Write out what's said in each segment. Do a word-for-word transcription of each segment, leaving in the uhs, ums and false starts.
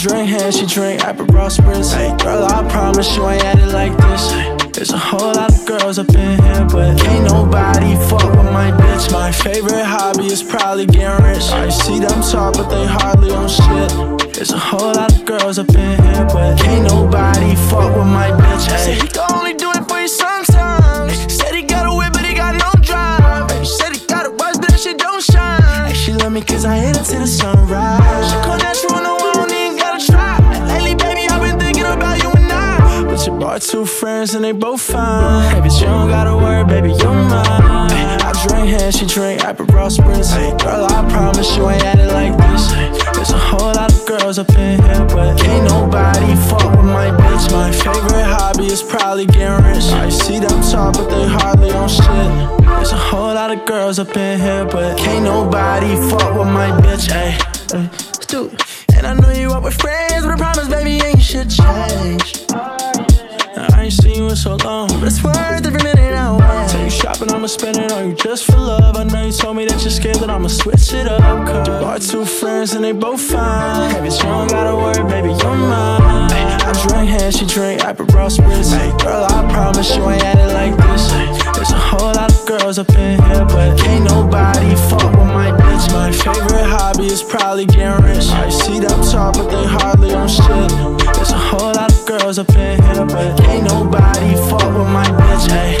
drink hand, she drink Aperol Spritz. Hey, girl, I promise you ain't at it like this. There's a whole lot of girls up in here, but ain't nobody fuck with my bitch. My favorite hobby is probably getting rich. I see them talk, but they hardly on shit. There's a whole lot of girls up in here, but ain't nobody fuck with my bitch. Hey. Said he can only do it for you sometimes. Said he got a whip, but he got no drive. Hey, said he got a watch, but that shit don't shine. Hey, she love me cause I hit her to the sunrise. She call natural, no, I don't even gotta try. Lately, baby, I've been thinking about you and I. But you brought two friends and they both fine. Hey, bitch, you don't gotta worry, baby, you're mine. Hey, I drink hand, she drink Aperol Spritz. Hey, girl, I promise you ain't at it like this. Hey, there's a whole lot of girls up in here, but ain't nobody fuck with my bitch. My favorite hobby is probably getting rich. I see them talk, but they hardly on shit. There's a whole lot of girls up in here, but can't nobody fuck with my bitch. Ay, ay, dude. And I know you up with friends, but I promise, baby, ain't shit changed. Now, I ain't seen you in so long, but it's worth every minute now. Take you shopping, I'ma spend it on you just for love. I know you told me that you're scared that I'ma switch it up. Cause you brought two friends and they both fine. Hey, bitch, you don't gotta worry, baby, you're mine. I drink hand, she drink Aperol Spritz. Hey, girl, I promise you ain't at it like this. There's a whole lot of girls up in here, but ain't nobody fuck with my bitch. My favorite hobby is probably getting rich. I see them talk, but they hardly on shit. There's a whole lot of girls up in here, but ain't nobody fuck with my bitch. Hey.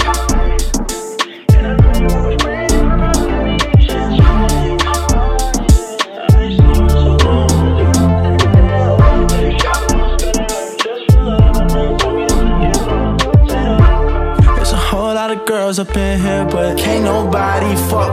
Girls up in here, but can't nobody fuck